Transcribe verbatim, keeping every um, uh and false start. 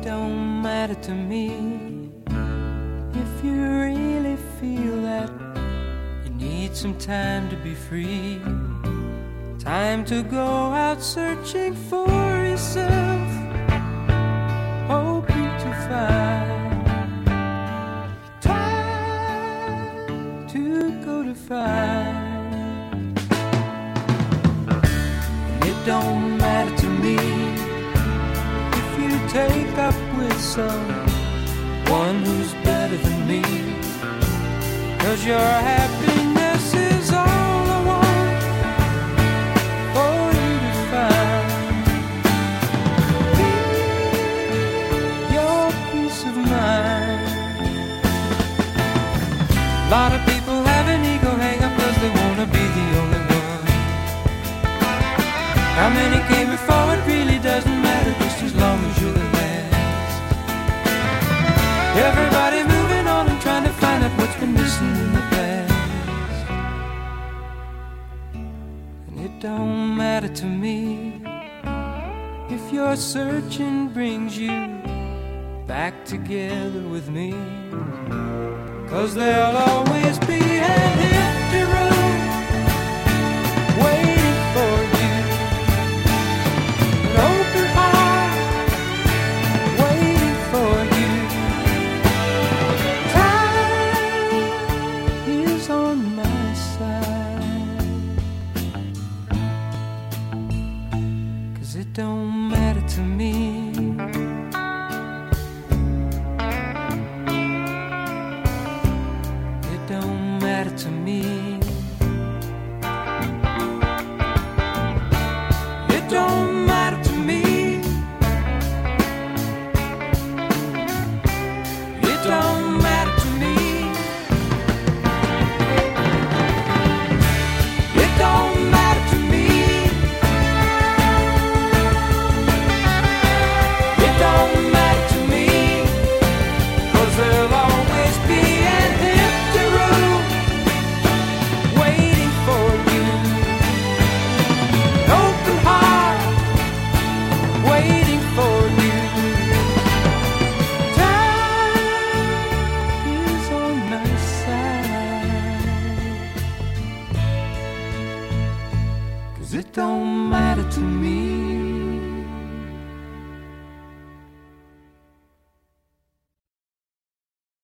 don't matter to me if you really feel that you need some time to be free, time to go out searching for yourself, hoping to find time to go to find. And it don't matter to me if you take up with someone who's better than me, 'cause your happiness is all I want for you to find. Your peace of mind. A lot of people have an ego hang up 'cause they wanna be the only one. How many came before, it really doesn't matter, just as long as you're the last. Everybody moving on and trying to find out what's been missing in the past. And it don't matter to me if your searching brings you back together with me, 'cause there'll always be an empty room waiting for you, an open heart waiting for you. Time is on my side, 'cause it don't matter to me. It don't matter to me. It don't matter to me. It don't matter to me. It don't matter to me. It don't matter to me, 'cause there'll always be an empty room waiting for you, an open heart waiting for you. Time is on my side, 'cause it don't matter to me.